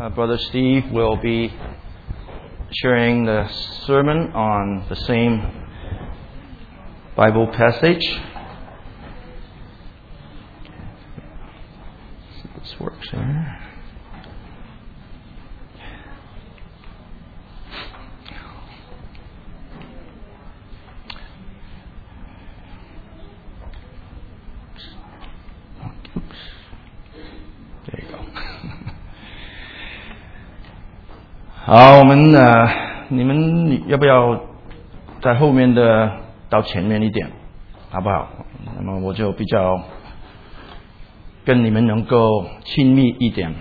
Brother Steve will be sharing the sermon on the same Bible passage. See if this works here.好，我们你们要不要在后面的到前面一点，好不好？那么我就比较跟你们能够亲密一点。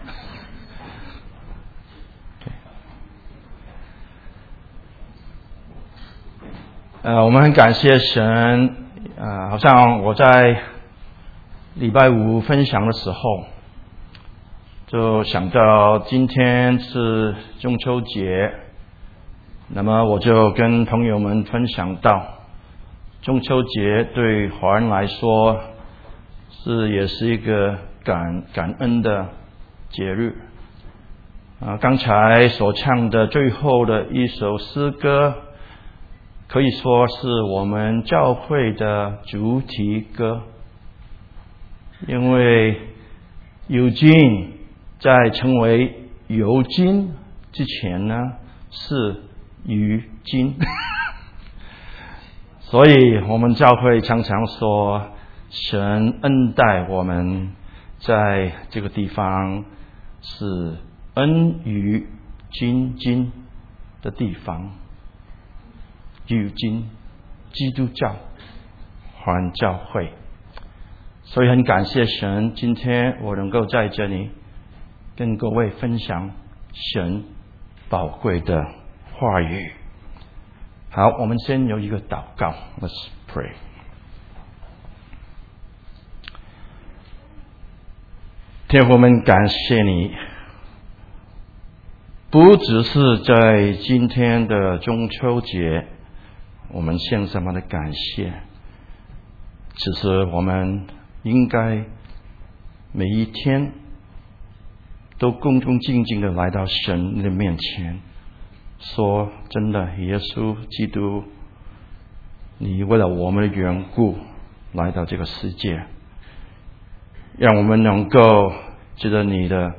我们很感谢神，好像我在礼拜五分享的时候，就想到今天是中秋节，那么我就跟朋友们分享到，中秋节对华人来说也是一个感恩的节日。刚才所唱的最后的一首诗歌，可以说是我们教会的主题歌，因为Eugene在成为尤金之前呢，是于金所以我们教会常常说，神恩待我们在这个地方是恩于金的地方，于金基督教华人教会。所以很感谢神，今天我能够在这里跟各位分享神宝贵的话语。好，我们先有一个祷告。 Let's pray。 天父，我们感谢你，不只是在今天的中秋节我们献上我们的感谢，只是我们应该每一天都恭恭敬敬的来到神的面前，说真的，耶稣基督，你为了我们的缘故来到这个世界，让我们能够记得你的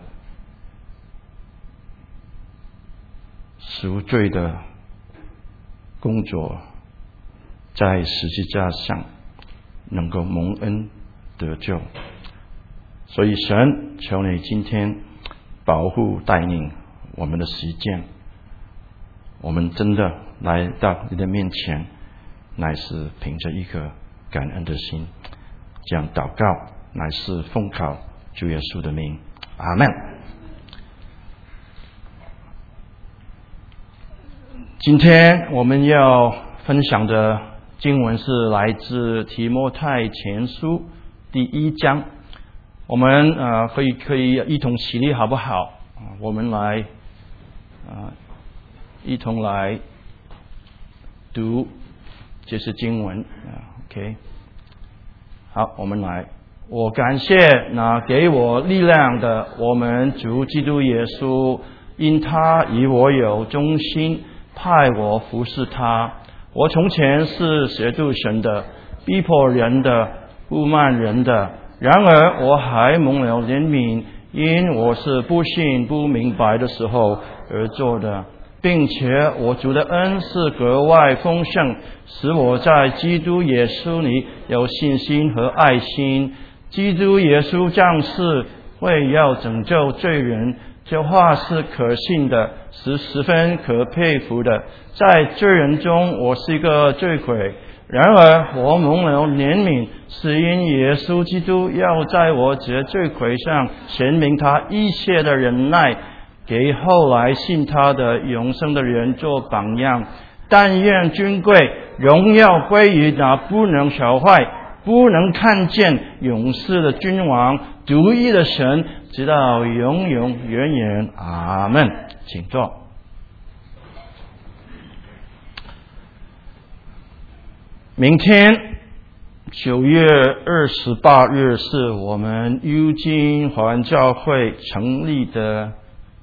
赎罪的工作，在十字架上能够蒙恩得救。所以神，求你今天保护带领我们的时间，我们真的来到你的面前，乃是凭着一颗感恩的心，这样祷告，乃是奉靠主耶稣的名，阿们。今天我们要分享的经文是来自提摩太前书第1章。我们可以一同起立好不好？我们来一同来读这些经文。OK， 好，我们来。我感谢那给我力量的我们主基督耶稣，因他以我有忠心，派我服侍他。我从前是亵渎神的，逼迫人的，侮慢人的，然而我还蒙了怜悯，因我是不信不明白的时候而做的，并且我主的恩是格外丰盛，使我在基督耶稣里有信心和爱心。基督耶稣降世为要拯救罪人，这话是可信的，是十分可佩服的。在罪人中我是一个罪鬼，然而我蒙了怜悯，是因耶稣基督要在我这罪魁上显明他一切的忍耐，给后来信他的永生的人做榜样。但愿尊贵荣耀归于那不能朽坏，不能看见永世的君王，独一的神，直到永永远远，阿们。请坐。明天9月28日是我们Eugene华人教会成立的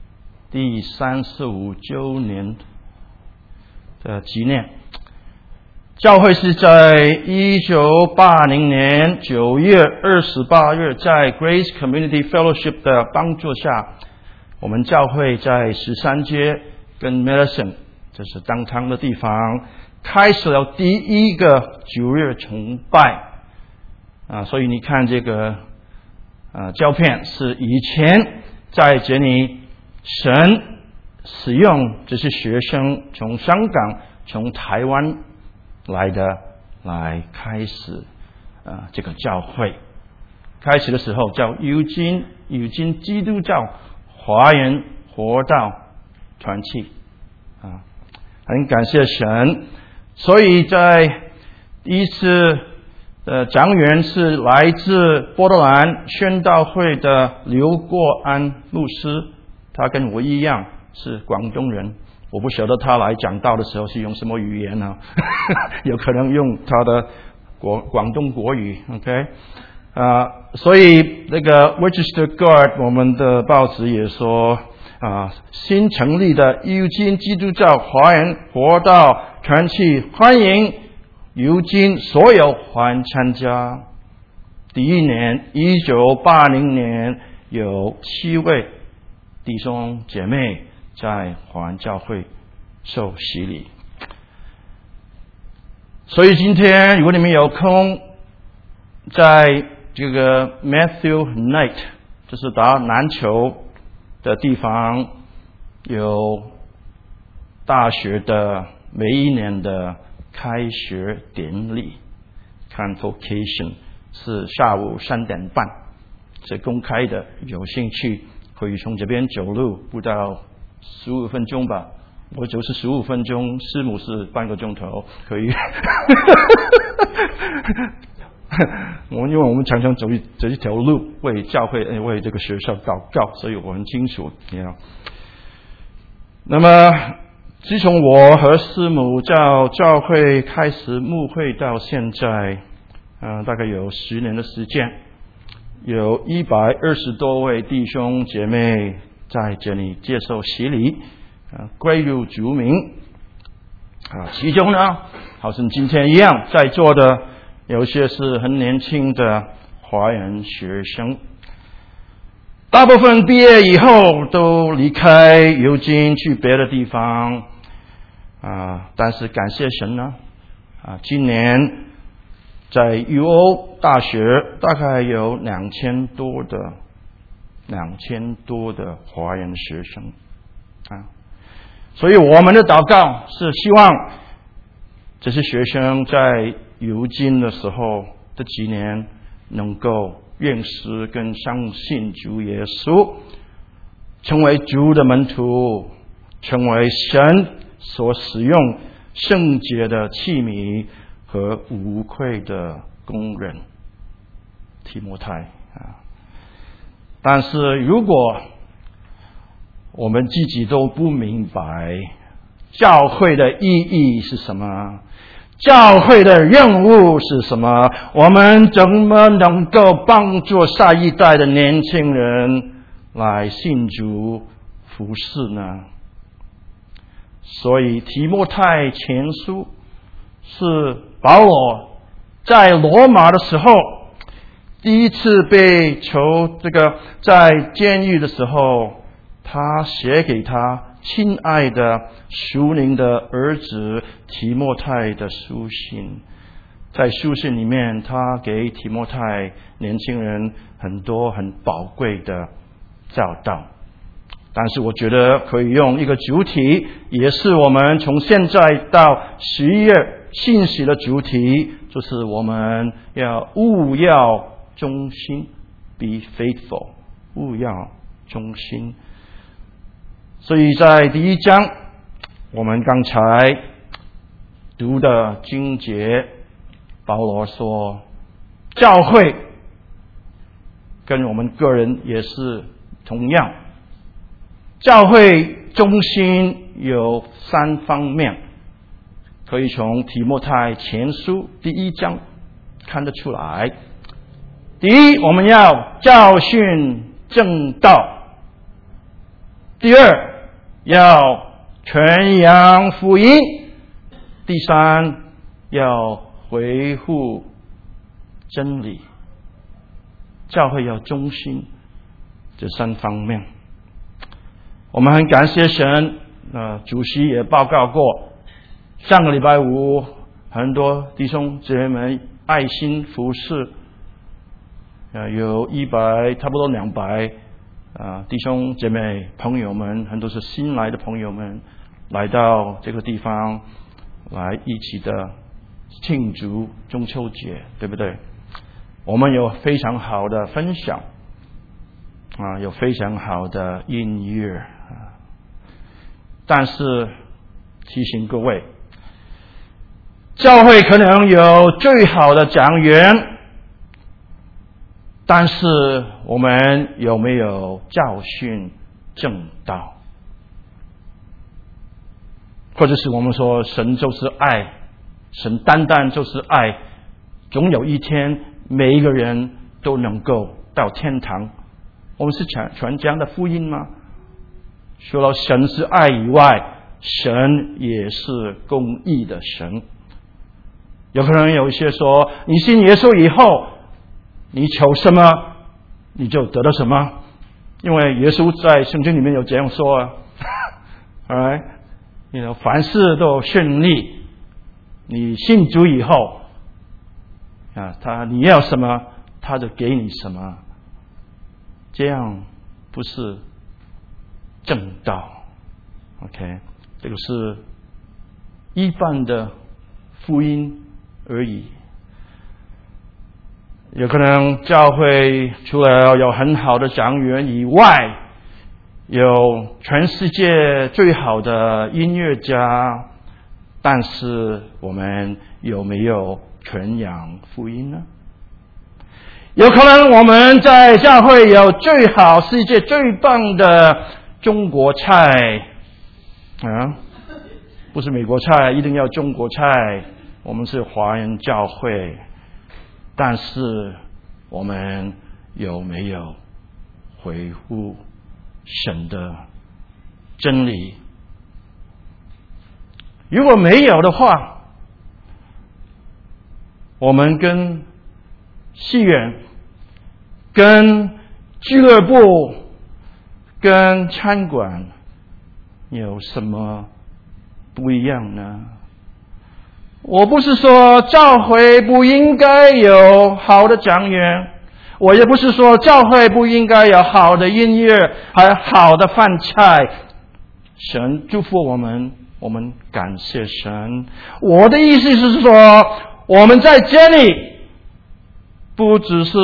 第35周年的纪念。教会是在1980年9月28日，在 Grace Community Fellowship 的帮助下，我们教会在13街跟 Medicine， 这是当堂的地方，开始了第一个9日崇拜。所以你看这个胶片是以前在这里神使用这些学生从香港、从台湾来开始这个教会。开始的时候叫尤金基督教华人活道团契很感谢神。所以在第一次讲员是来自波特兰宣道会的刘国安牧师，他跟我一样是广东人，我不晓得他来讲道的时候是用什么语言呢有可能用他的广东国语 OK 所以那个 Register Guard 我们的报纸也说新成立的尤金基督教华人活道团契欢迎尤金所有还参加。第一年1980年有7位弟兄姐妹在华人教会受洗礼。所以今天如果你们有空，在这个 Matthew Night 就是打篮球的地方，有大学的每一年的开学典礼 Convocation 是下午3点半，是公开的，有兴趣可以从这边走路不到15分钟吧，我走是15分钟，师母是半个钟头，可以因为我们常常走一条路为教会为这个学校祷告，所以我很清楚那么自从我和师母教会开始牧会到现在大概有10年的时间，有120多位弟兄姐妹在这里接受洗礼归入主名其中呢好像今天一样在座的有些是很年轻的华人学生，大部分毕业以后都离开尤金去别的地方但是感谢神呢今年在 UO 大学大概有2000多的华人学生所以我们的祷告是希望这些学生在尤金的时候这几年能够认识跟相信主耶稣，成为主的门徒，成为神所使用圣洁的器皿和无愧的工人提摩太但是如果我们自己都不明白教会的意义是什么，教会的任务是什么，我们怎么能够帮助下一代的年轻人来信主服侍呢？所以提摩太前书是保罗在罗马的时候第一次被在监狱的时候，他写给他亲爱的属灵的儿子提摩太的书信。在书信里面他给提摩太年轻人很多很宝贵的教导，但是我觉得可以用一个主题，也是我们从现在到11月信息的主题，就是我们务要忠心 be faithful， 务要忠心。所以在第1章我们刚才读的经节，保罗说教会跟我们个人也是同样，教会中心有3方面，可以从提摩太前书第1章看得出来。第一，我们要教训正道；第二， 要传扬福音；第三，要维护真理。教会要忠心，这三方面。我们很感谢神，主席也报告过，上个礼拜五很多弟兄姐妹爱心服侍，有差不多200弟兄姐妹朋友们，很多是新来的朋友们来到这个地方来一起的庆祝中秋节，对不对？我们有非常好的分享有非常好的音乐但是提醒各位，教会可能有最好的讲员，但是我们有没有教训正道？或者是我们说神就是爱，神单单就是爱，总有一天每一个人都能够到天堂。我们是传这样的福音吗？除了神是爱以外，神也是公义的神。有可能有一些说，你信耶稣以后，你求什么你就得到什么，因为耶稣在圣经里面有这样说Alright， 凡事都顺利，你信主以后你要什么他就给你什么，这样不是正道。 OK， 这个是一般的福音而已。有可能教会除了有很好的讲员以外，有全世界最好的音乐家，但是我们有没有传扬福音呢？有可能我们在教会有最好世界最棒的中国菜不是美国菜，一定要中国菜，我们是华人教会，但是我们有没有维护神的真理？如果没有的话，我们跟戏院、跟俱乐部、跟餐馆有什么不一样呢？我不是说教会不应该有好的讲员，我也不是说教会不应该有好的音乐还有好的饭菜。神祝福我们，我们感谢神。我的意思是说，我们在这里不只是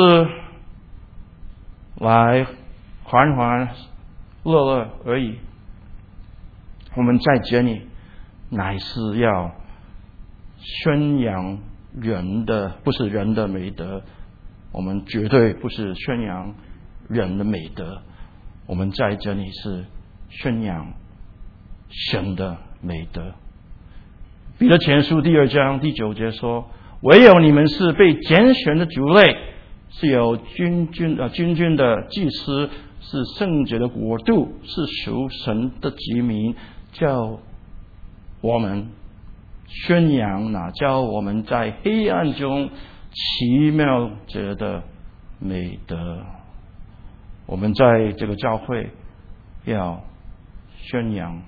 来欢欢乐乐而已，我们在这里乃是要宣扬人的，不是人的美德，我们绝对不是宣扬人的美德，我们在这里是宣扬神的美德。彼得前书2章第9节说，唯有你们是被拣选的族类，是有君君的祭司，是圣洁的国度，是属神的子民，叫我们宣扬叫我们在黑暗中奇妙者的美德。我们在这个教会要宣扬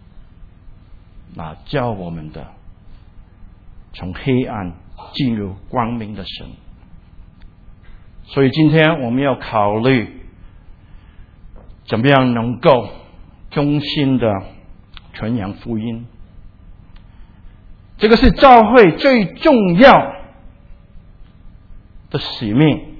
教我们的从黑暗进入光明的神。所以今天我们要考虑怎么样能够忠心的传扬福音。这个是教会最重要的使命，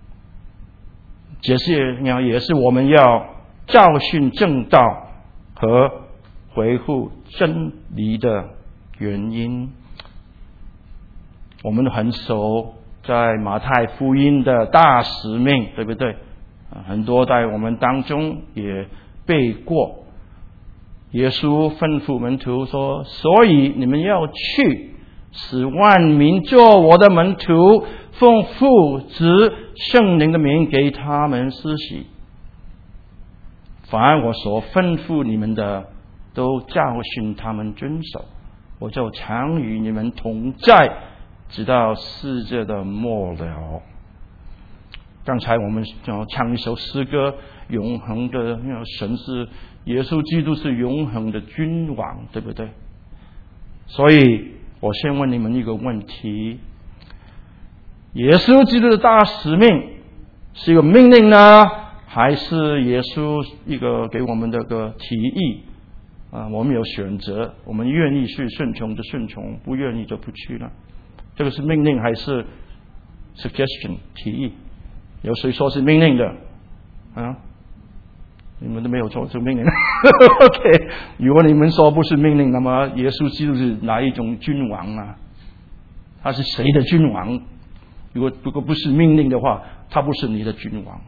也是我们要教训正道和维护真理的原因。我们很熟在马太福音的大使命，对不对？很多在我们当中也背过。耶稣吩咐门徒说，所以你们要去，使万民做我的门徒，奉父子圣灵的名给他们施洗。凡我所吩咐你们的， 都教训他们遵守，我就常与你们同在，直到世界的末了。刚才我们唱一首诗歌，永恒的神是耶稣基督是永恒的君王，对不对？所以我先问你们一个问题：耶稣基督的大使命是一个命令呢，还是耶稣一个给我们的个提议我们有选择，我们愿意去顺从就顺从，不愿意就不去了。这个是命令还是 suggestion 提议？有谁说是命令的你们都没有做这个命令OK， 如果你们说不是命令，那么耶稣基督是哪一种君王啊？他是谁的君王？如果不是命令的话，他不是你的君王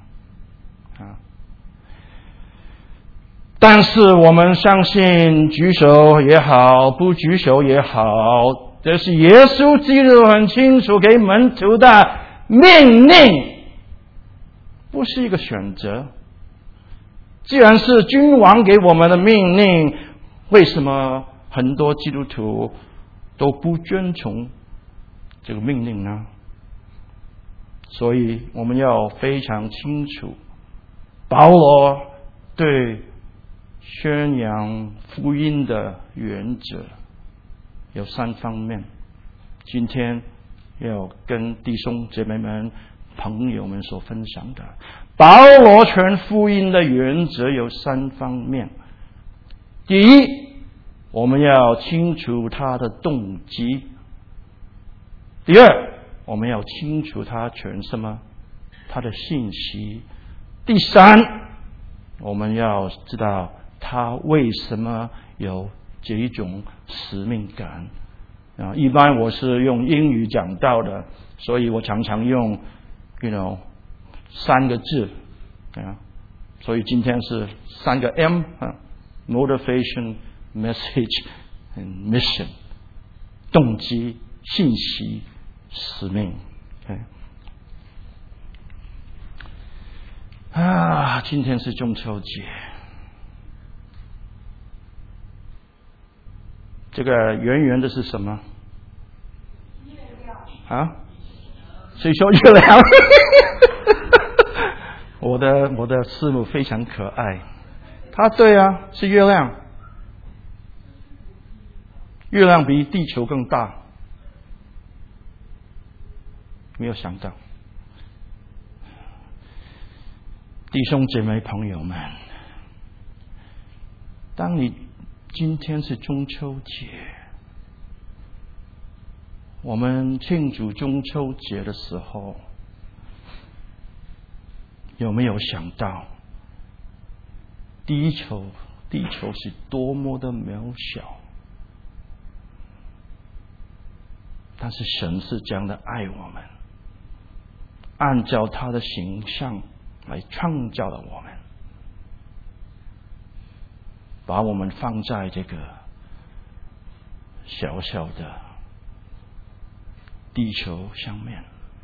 但是我们相信，举手也好，不举手也好，这是耶稣基督很清楚给门徒的命令，不是一个选择。既然是君王给我们的命令，为什么很多基督徒都不遵从这个命令呢？所以我们要非常清楚，保罗对宣扬福音的原则有3方面，今天要跟弟兄姐妹们朋友们所分享的。保罗传福音的原则有3方面。第一，我们要清楚他的动机。第二，我们要清楚他传什么，他的信息。第三，我们要知道他为什么有这种使命感一般我是用英语讲到的，所以我常常用3个字所以今天是3个 M motivation, message and mission， 动机、信息、使命今天是中秋节，这个圆圆的是什么？ 月亮谁说月亮我的师母非常可爱，她对是月亮，月亮比地球更大，没有想到。弟兄姐妹朋友们，当你今天是中秋节，我们庆祝中秋节的时候，有没有想到地球是多么的渺小，但是神是这样的爱我们，按照他的形象来创造了我们，把我们放在这个小小的地球上面。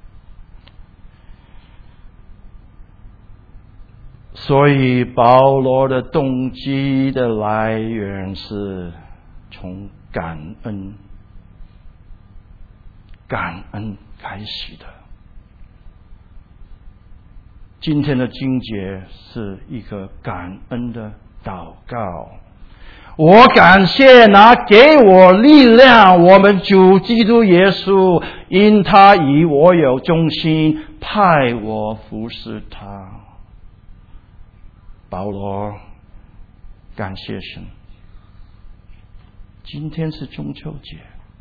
所以保罗的动机的来源是从感恩开始的。今天的经节是一个感恩的祷告，我感谢那给我力量我们主基督耶稣，因他以我有忠心，派我服侍他。保罗感谢神。今天是中秋节，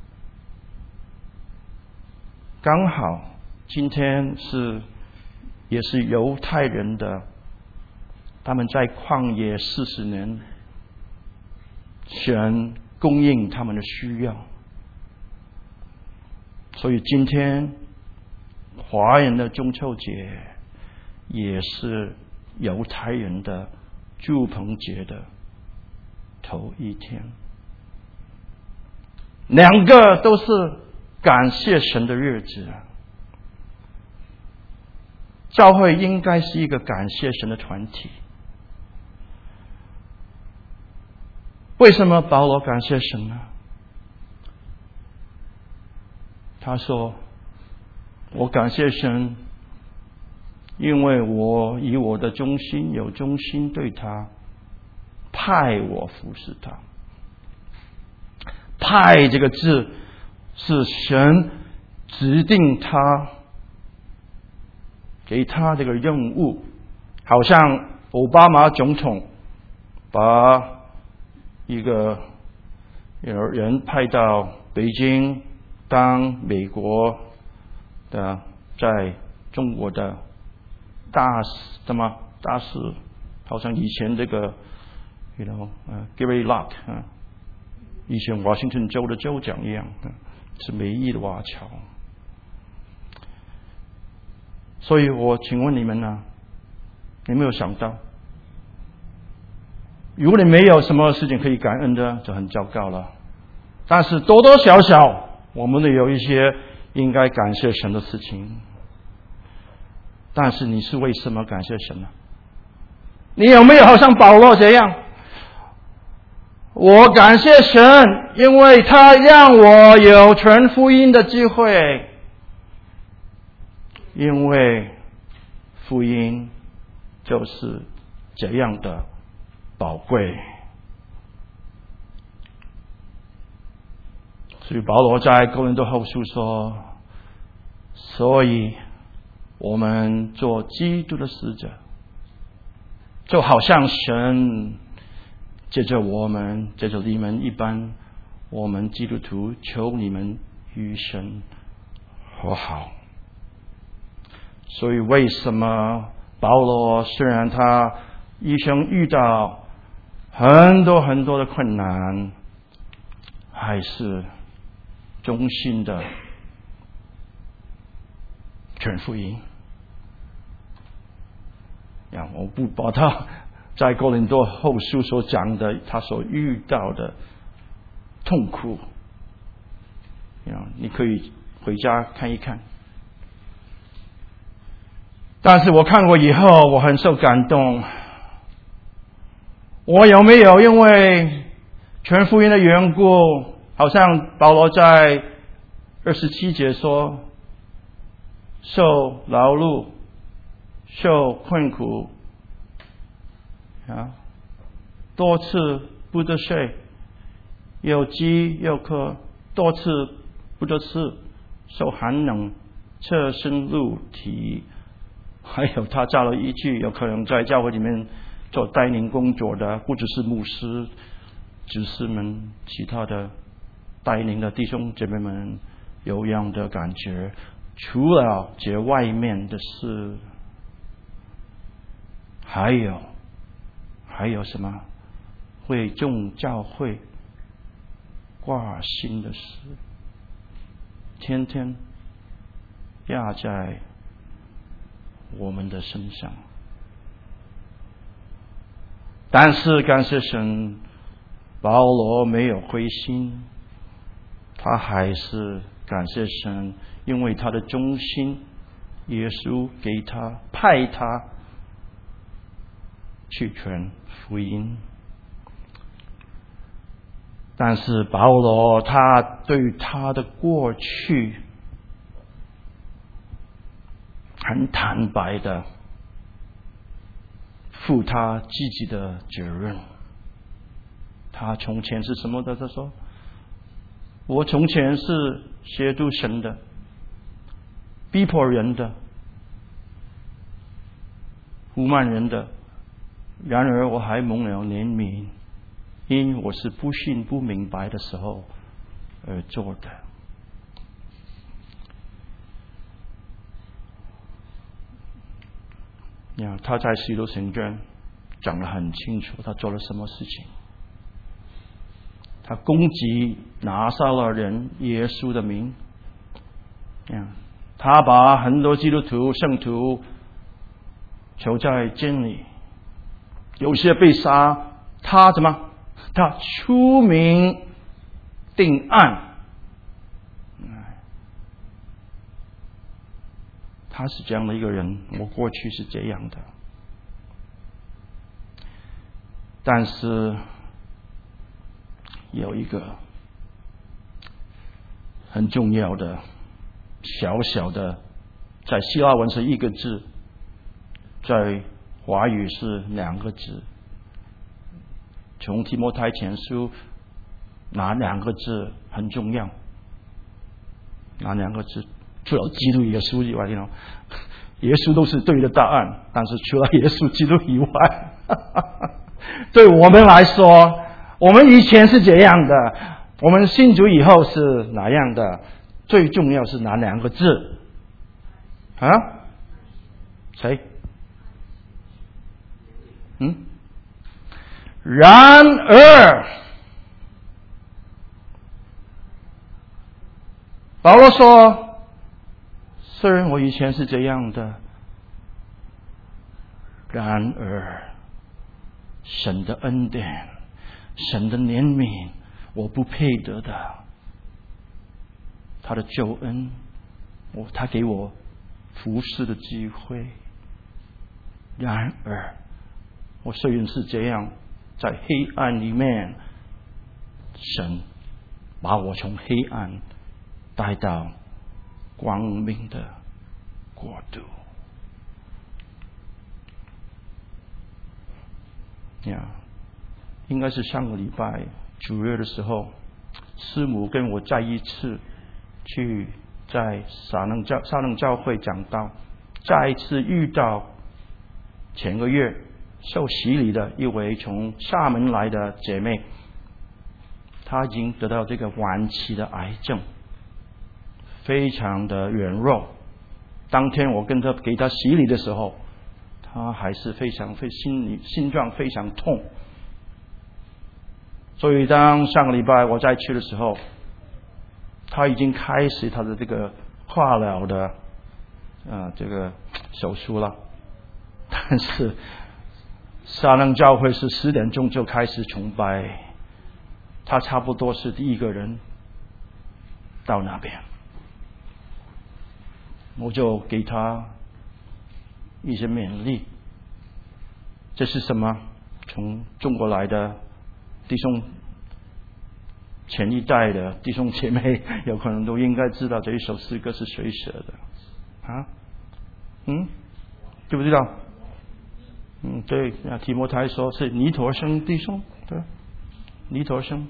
刚好今天也是犹太人的，他们在旷野40年，神供应他们的需要，所以今天华人的中秋节也是犹太人的住棚节的头一天，2个都是感谢神的日子。教会应该是一个感谢神的团体， 为什么保罗感谢神呢？他说：“我感谢神，因为我以我的忠心有忠心对他，派我服侍他。派这个字是神指定他，给他这个任务，好像奥巴马总统把一个人派到北京当美国的在中国的大使，好像以前这个Gary Locke 以前华盛顿州的州长一样，是美裔的华侨。所以我请问你们呢，你没有想到，如果你没有什么事情可以感恩的，就很糟糕了。但是多多少少，我们都有一些应该感谢神的事情。但是你是为什么感谢神呢？你有没有好像保罗这样？我感谢神，因为他让我有传福音的机会，因为福音就是这样的宝贵。所以保罗在哥林多后书说，所以我们做基督的使者，就好像神借着我们，借着你们一般，我们基督徒求你们与神和好。所以为什么保罗虽然他一生遇到很多很多的困难，还是忠心的传福音？我不把他在哥林多后书所讲的他所遇到的痛苦，你可以回家看一看。但是我看过以后，我很受感动。我有没有因为传福音的缘故，好像保罗在27节说，受劳碌、受困苦多次不得睡，又饥又渴，多次不得吃，受寒冷，侧身露体。还有他加了一句，有可能在教会里面做带领工作的，不只是牧师、执事们，其他的带领的弟兄姐妹们有样的感觉。除了这外面的事，还有什么？会众教会挂心的事，天天压在我们的身上。但是感谢神，保罗没有灰心，他还是感谢神，因为他的忠心，耶稣给他派他去传福音。但是保罗他对他的过去很坦白的负他自己的责任。他从前是什么的？他说，我从前是亵渎神的，逼迫人的，侮慢人的，然而我还蒙了怜悯，因我是不信不明白的时候而做的。他在使徒行传讲得很清楚，他做了什么事情。他攻击拿撒勒人耶稣的名，他把很多基督徒圣徒囚在监里，有些被杀，他怎么？他出名定案。他是这样的一个人，我过去是这样的。但是有一个很重要的小小的，在希腊文是一个字，在华语是2个字。从提摩太前书哪2个字很重要？哪2个字？除了基督耶稣以外，耶稣都是对的答案，但是除了耶稣基督以外，对我们来说，我们以前是这样的，我们信主以后是哪样的？最重要是哪2个字？啊？谁？然而，保罗说，虽然我以前是这样的，然而神的恩典，神的怜悯，我不配得的，他的救恩，他给我服侍的机会。然而我虽然是这样，在黑暗里面，神把我从黑暗带到光明的国度。应该是上个礼拜主日的时候，师母跟我再一次去在撒冷教会讲道，再一次遇到前个月受洗礼的一位从厦门来的姐妹，她已经得到这个晚期的癌症，非常的软弱。当天我给她洗礼的时候，她还是心脏非常痛。所以当上个礼拜我再去的时候，她已经开始她的这个化疗的这个手术了。但是撒冷教会是10点钟就开始崇拜，他差不多是第一个人到那边，我就给他一些勉励。这是什么？从中国来的弟兄，前一代的弟兄姐妹有可能都应该知道这一首诗歌是谁写的啊？知不知道？对，提摩太说是尼陀生弟兄，对，尼陀生。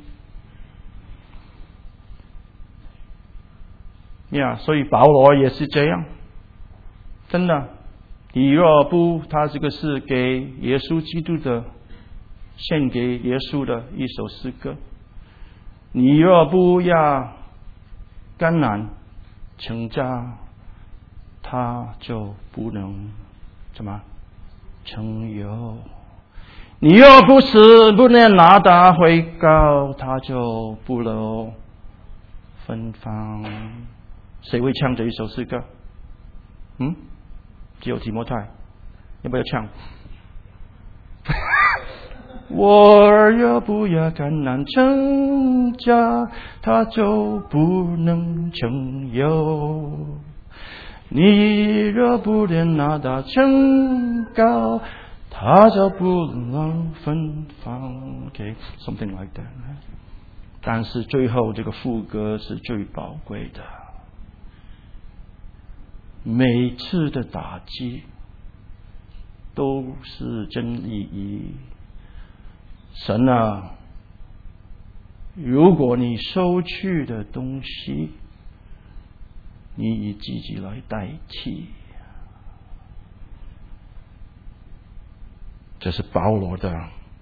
所以保罗也是这样，真的。你若不，他这个是给耶稣基督的，献给耶稣的一首诗歌。你若不要甘然成家，他就不能怎么成有。你若不能拿他回告，他就不能芬芳。谁会唱这一首诗歌？只有提摩太，要不要唱？我若不要甘然成家，他就不能成有。你若不能拿他成高，他就不能芬芳。Okay, something like that. 但是最后这个副歌是最宝贵的。每次的打击都是真利益。神啊，如果你收去的东西，你以自己来代替。这是保罗的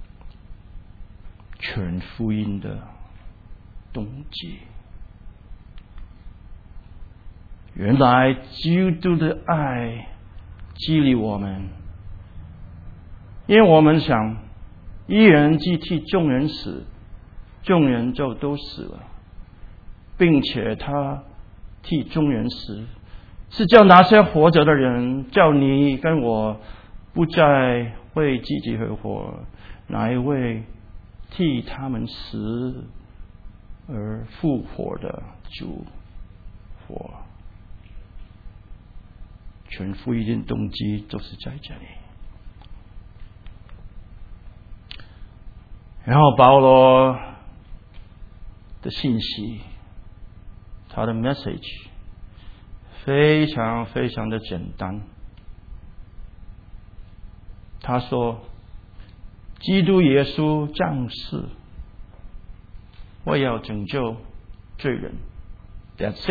全福音的动机。原来基督的爱激励我们，因为我们想一人既替众人死，众人就都死了，并且他替众人死，是叫那些活着的人，叫你跟我不再为自己而活，哪一位替他们死而复活的主活。全福音动机就是在这里。然后保罗的信息，他的 message 非常非常的简单。他说，基督耶稣降世，为要拯救罪人。That's it 。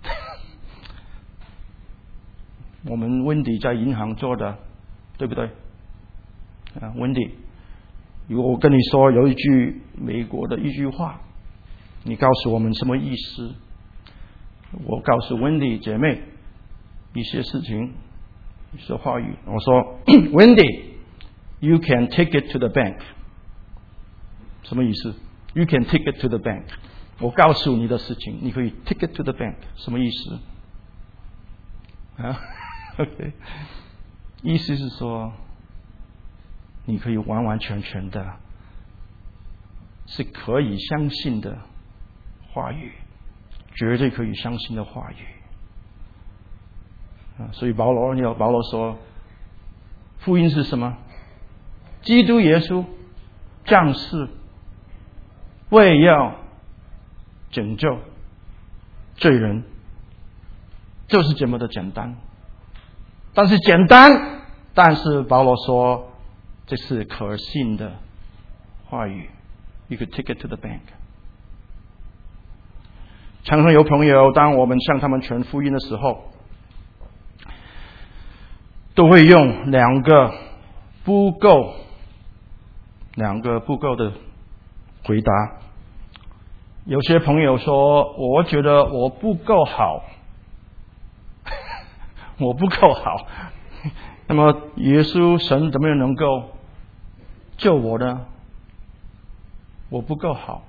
我们温迪在银行做的，对不对？温迪，如果我跟你说有一句美国的一句话，你告诉我们什么意思？我告诉温迪姐妹一些事情，一些话语。我说，Wendy，you can take it to the bank。什么意思 ？You can take it to the bank。我告诉你的事情，你可以 take it to the bank。什么意思？啊 ？OK， 意思是说，你可以完完全全的，是可以相信的话语，绝对可以相信的话语。所以保罗说，福音是什么？基督耶稣降世，为要拯救罪人，就是这么的简单。但是简单，但是保罗说这是可信的话语。You could take it to the bank。常常有朋友，当我们向他们传福音的时候，都会用两个不够的回答。有些朋友说，我觉得我不够好，我不够好。那么耶稣神怎么样能够救我呢？我不够好。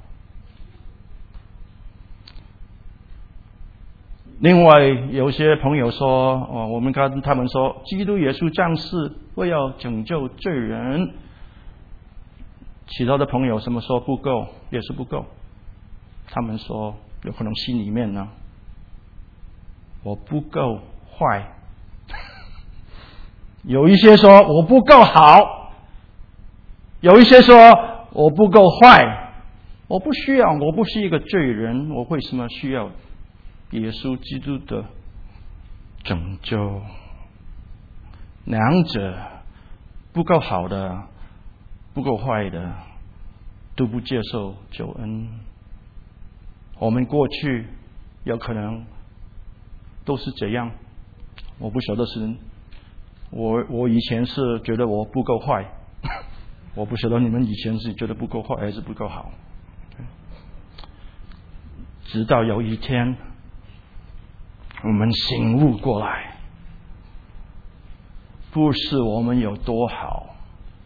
另外有些朋友说，我们跟他们说，基督耶稣降世为要拯救罪人。其他的朋友什么说不够，也是不够。他们说，有可能心里面呢，我不够坏。有一些说我不够好，有一些说我不够坏。我不需要，我不是一个罪人，我为什么需要耶稣基督的拯救？两者不够好的，不够坏的，都不接受救恩。我们过去有可能都是这样，我不晓得是我以前是觉得我不够坏，我不晓得你们以前是觉得不够坏还是不够好。直到有一天我们醒悟过来，不是我们有多好，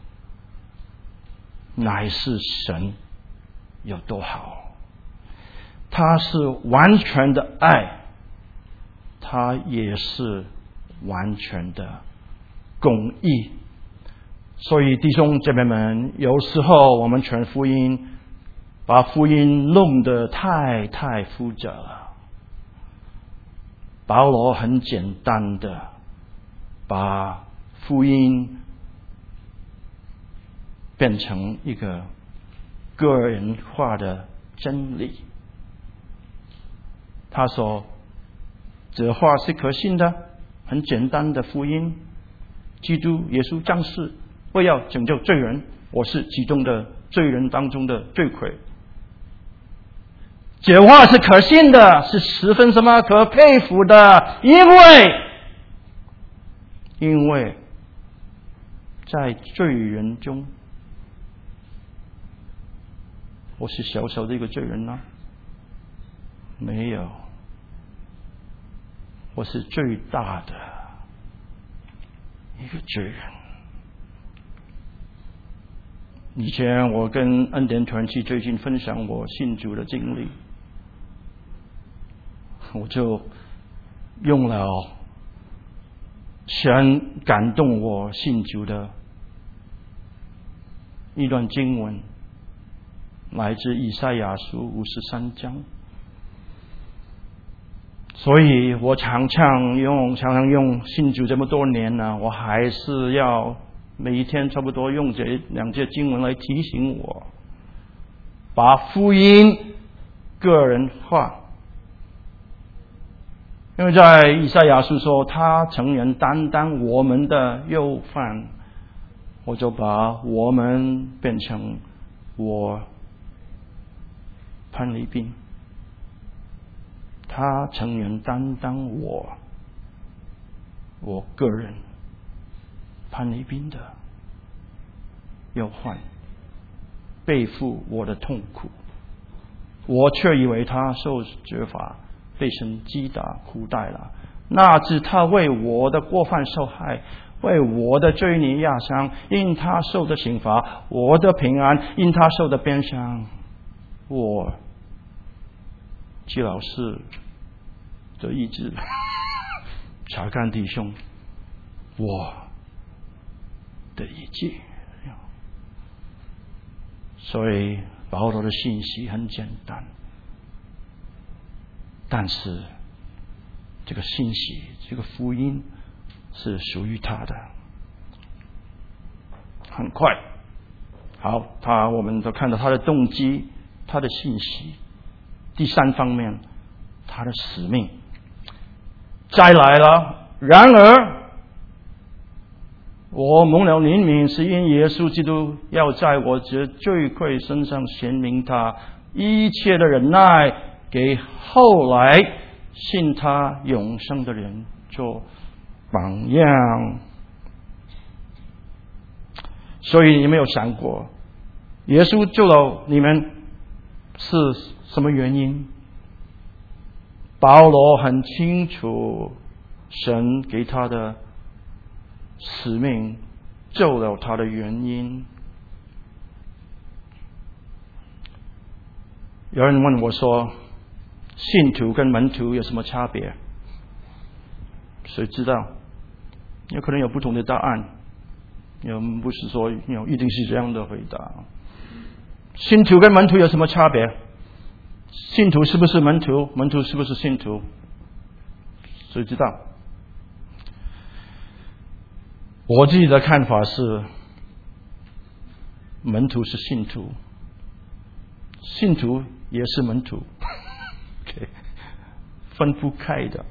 乃是神有多好。他是完全的爱，他也是完全的公义。所以弟兄姐妹们，有时候我们传福音，把福音弄得太复杂了。保罗很简单的把福音变成一个个人化的真理。他说，这话是可信的，很简单的福音，基督耶稣降世为要拯救罪人，我是其中的罪人当中的罪魁。这话是可信的，是十分什么可佩服的，因为在罪人中，我是小小的一个罪人吗？没有，我是最大的一个罪人。以前我跟恩典团契最近分享我信主的经历，我就用了神感动我信主的一段经文，来自以赛亚书53章。所以我常常用信主这么多年呢，我还是要每一天差不多用这两节经文来提醒我，把福音个人化。因为在以赛亚书说他曾人担当我们的忧患，我就把我们变成我潘礼宾，他曾人担当我个人潘礼宾的忧患，背负我的痛苦，我却以为他受责罚，被神击打苦待了。那知他为我的过犯受害，为我的罪孽压伤，因他受的刑罚，我的平安；因他受的鞭伤，我季老师的意志。查看弟兄，我的意志。所以保罗的信息很简单，但是这个信息，这个福音是属于他的。很快，好，我们都看到他的动机，他的信息。第三方面，他的使命。再来了，然而我蒙了怜悯，是因耶稣基督要在我这罪愧身上显明他一切的忍耐，给后来信他永生的人做榜样。所以你没有想过，耶稣救了你们是什么原因？保罗很清楚，神给他的使命救了他的原因。有人问我说，信徒跟门徒有什么差别？谁知道？有可能有不同的答案，不是说一定是这样的回答。信徒跟门徒有什么差别？信徒是不是门徒？门徒是不是信徒？谁知道？我自己的看法是，门徒是信徒，信徒也是门徒，okay， 分不开的。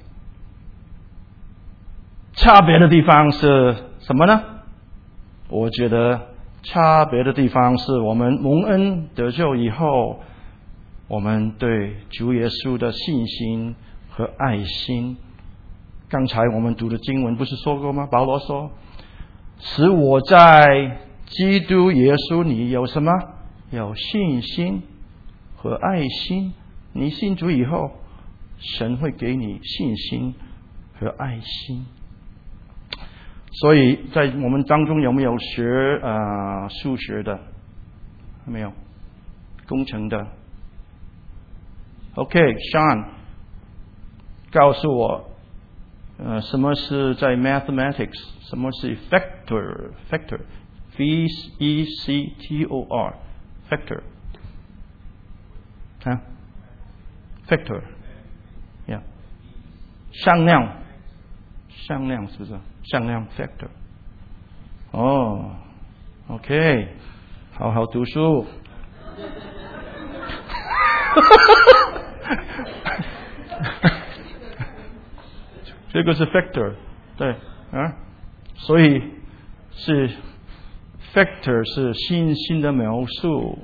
差别的地方是什么呢？我觉得差别的地方是我们蒙恩得救以后，我们对主耶稣的信心和爱心。刚才我们读的经文不是说过吗？保罗说，使我在基督耶稣里有什么？有信心和爱心。你信主以后，神会给你信心和爱心。所以在我们当中有没有学数学的？没有。工程的 OK， Sean 告诉我什么是在 mathematics， 什么是 factor V-E-C-T-O-R factor factor yeah 向量是不是？向量 factor OK， 好好读书这个是 factor， 对所以是 factor 是信心的描述。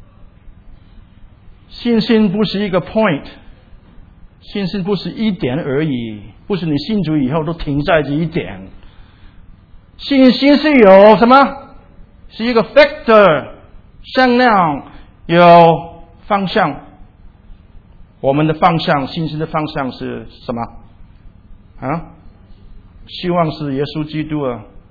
信心不是一个 point， 信心不是一点而已，不是你信主以后都停在这一点。信心是有什么？是一个 factor 向量，有方向。我们的方向，信心的方向是什么？希望是耶稣基督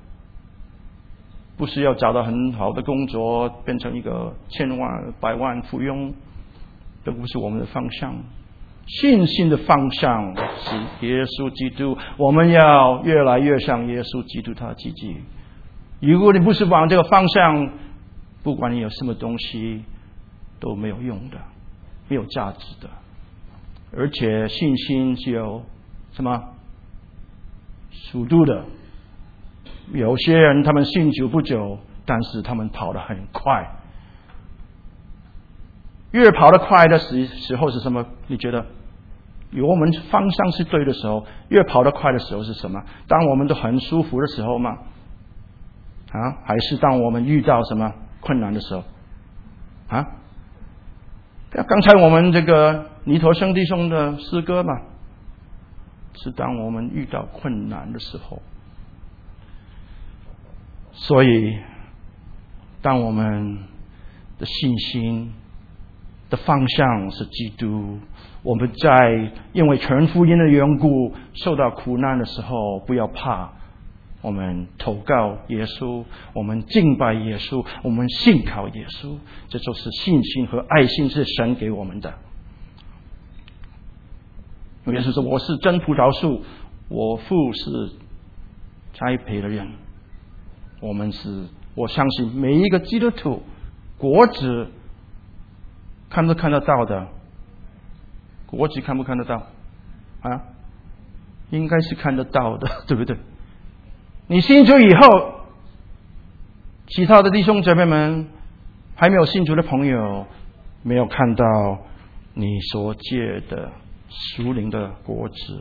不是要找到很好的工作，变成一个千万百万富翁，这不是我们的方向。信心的方向是耶稣基督，我们要越来越像耶稣基督他自己。如果你不是往这个方向，不管你有什么东西都没有用的，没有价值的。而且信心是有什么速度的？有些人他们信主不久，但是他们跑得很快。 越跑得快的时候是什么？你觉得？有我们方向是对的时候，越跑得快的时候是什么？当我们都很舒服的时候吗？还是当我们遇到什么困难的时候？刚才我们这个尼陀生弟兄的诗歌嘛，是当我们遇到困难的时候。所以，当我们的信心的方向是基督，我们在因为全福音的缘故受到苦难的时候，不要怕，我们祷告耶稣，我们敬拜耶稣，我们信靠耶稣，这就是信心和爱心是神给我们的。耶稣说：“我是真葡萄树，我父是栽培的人。”我相信每一个基督徒果子看不看得到的？果子看不看得到？应该是看得到的，对不对？你信主以后，其他的弟兄姐妹们还没有信主的朋友，没有看到你所结的属灵的果子，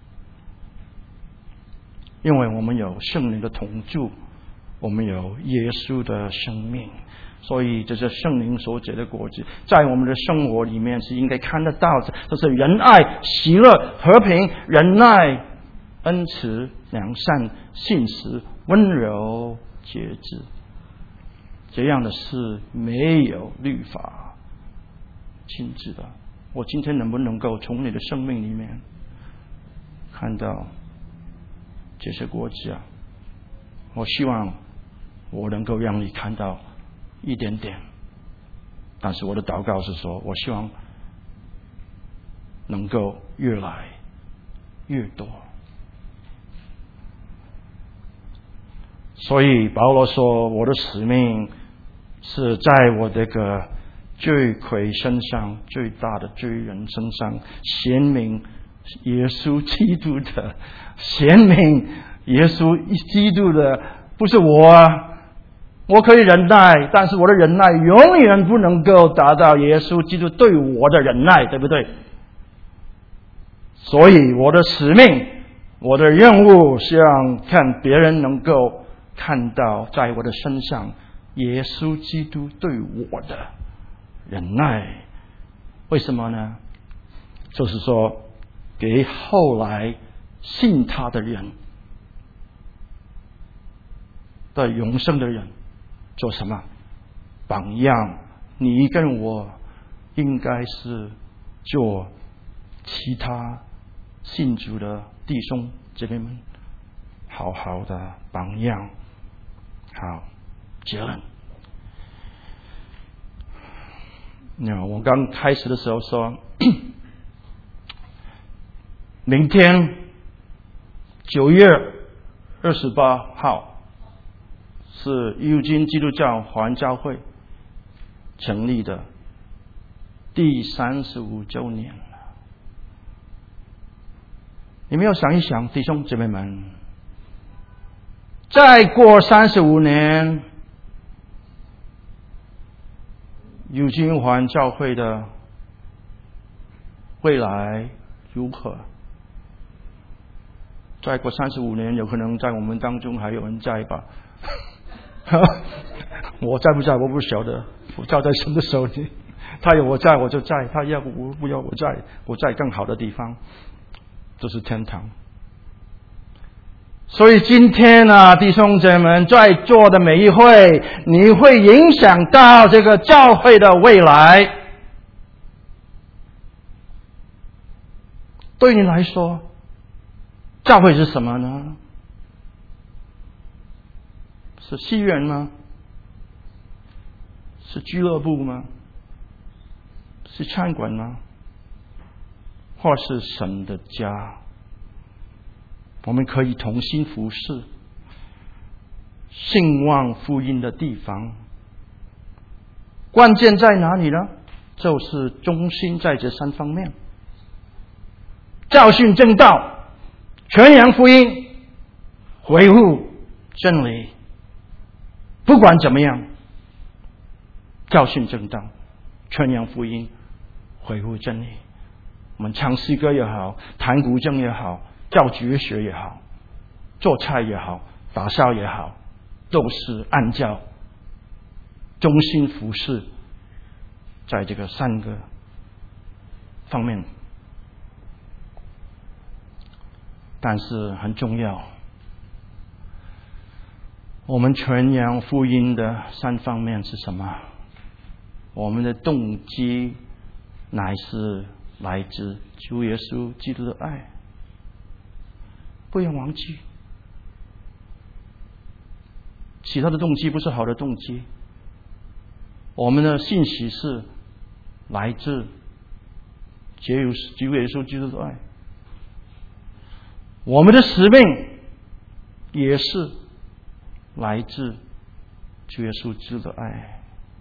因为我们有圣灵的同住，我们有耶稣的生命，所以这是圣灵所结的果子，在我们的生活里面是应该看得到的。这是仁爱、喜乐、和平、忍耐、恩慈、良善、信实、温柔、节制，这样的事没有律法禁止的。我今天能不能够从你的生命里面看到这些果子啊？我希望我能够让你看到一点点，但是我的祷告是说，我希望能够越来越多。所以保罗说，我的使命是在我这个罪魁身上，最大的罪人身上显明耶稣基督的，显明耶稣基督的，不是我可以忍耐，但是我的忍耐永远不能够达到耶稣基督对我的忍耐，对不对？所以我的使命，我的任务是让看别人能够看到在我的身上耶稣基督对我的忍耐。为什么呢？就是说给后来信他的人的永生的人做什么榜样？你跟我应该是做其他信主的弟兄姐妹们好好的榜样。好，结论。我刚开始的时候说，明天9月28号是右京基督教华人教会成立的第35周年了。你们要想一想，弟兄姊妹们，再过35年，右京华人教会的未来如何？再过35年，有可能在我们当中还有人在吧？我在不在我不晓得，我交在神的手里。他有我在我就在，他要我不要我在，我在更好的地方，这是天堂。所以今天啊，弟兄姐妹们在座的每一会，你会影响到这个教会的未来。对你来说，教会是什么呢？是戏院吗？是俱乐部吗？是餐馆吗？或是神的家？我们可以同心服侍，兴旺福音的地方。关键在哪里呢？就是中心在这3方面：教训正道、传扬福音、维护真理。不管怎么样，教训正道、 传扬福音，恢复真理。我们唱诗歌也好，弹古筝也好，教绝学也好，做菜也好，打扫也好，都是按照忠心服侍，在这个3个方面。但是很重要，我们传扬福音的3方面是什么？我们的动机乃是来自主耶稣基督的爱，不要忘记，其他的动机不是好的动机。我们的信息是来自主耶稣基督的爱，我们的使命也是来自主耶稣基督的爱。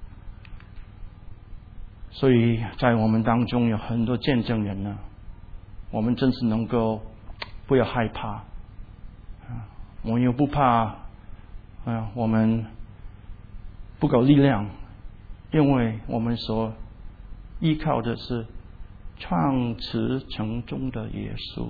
所以在我们当中有很多见证人呢，我们真是能够不要害怕，我们又不怕我们不够力量，因为我们所依靠的是创始成终的耶稣。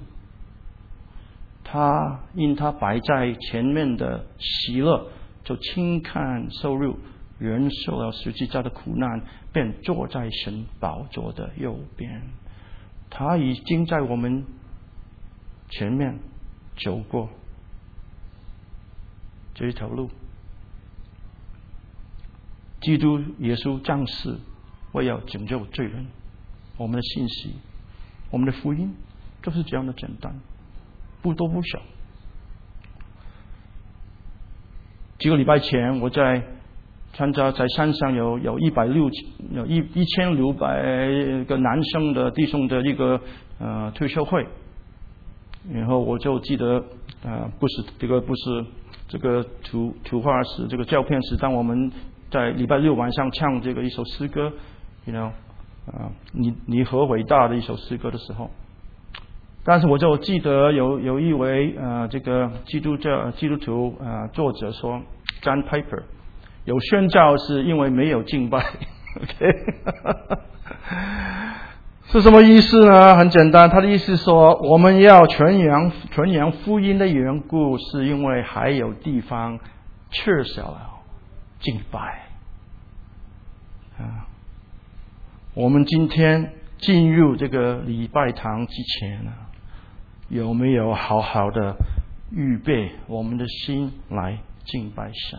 因他摆在前面的喜乐，就轻看受辱，忍受了十字架的苦难，便坐在神宝座的右边。他已经在我们前面走过这一条路。基督耶稣降世，为要拯救罪人。我们的信息，我们的福音，就是这样的简单，不多不少。几个礼拜前，我在参加在山上有1600个男生的弟兄的一个退休会，然后我就记得不是这个图画是这个照片是当我们在礼拜6晚上唱这个一首诗歌你和伟大的一首诗歌的时候，但是我就记得有一位这个基督徒作者说 John Piper 有宣教是因为没有敬拜OK 是什么意思呢？很简单，他的意思说我们要传扬福音的缘故，是因为还有地方缺少了敬拜我们今天进入这个礼拜堂之前有没有好好的预备我们的心来敬拜神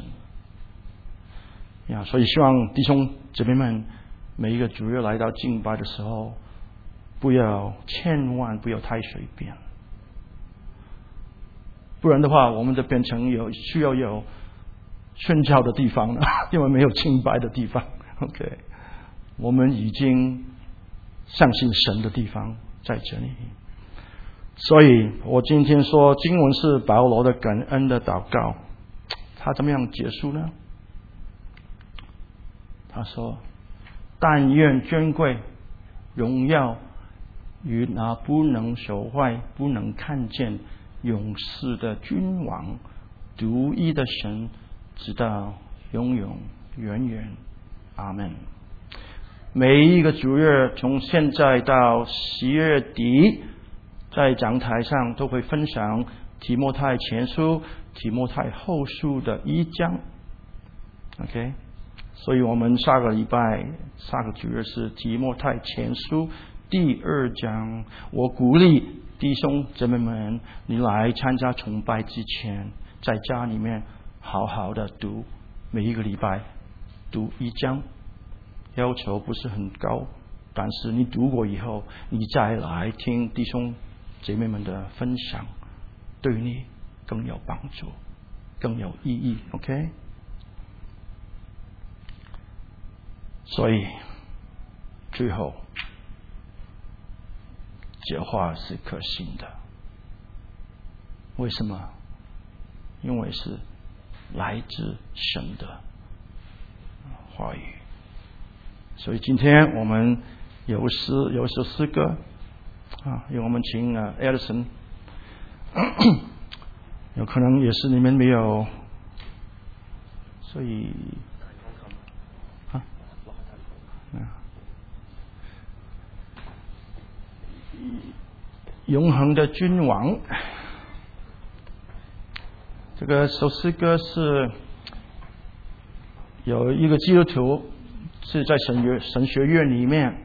所以希望弟兄姊妹们每一个主日来到敬拜的时候，千万不要太随便，不然的话我们就变成需要有宣教的地方了，因为没有敬拜的地方 OK 我们已经相信神的地方在这里。所以我今天说经文是保罗的感恩的祷告，他怎么样结束呢？他说但愿尊贵荣耀与那不能朽坏不能看见永世的君王独一的神直到永永远远阿们。每一个主日从现在到10月底在讲台上都会分享提摩太前书提摩太后书的1章 OK 所以我们下个主日是提摩太前书第2章。我鼓励弟兄姊妹们，你来参加崇拜之前在家里面好好的读，每一个礼拜读1章，要求不是很高，但是你读过以后你再来听弟兄姐妹们的分享，对你更有帮助更有意义 OK 所以最后这话是可信的，为什么？因为是来自神的话语。所以今天我们有一首诗歌因为我们请Edison 有可能也是你们没有，所以永恒的君王。这个首诗歌是有一个基督徒是在神学院里面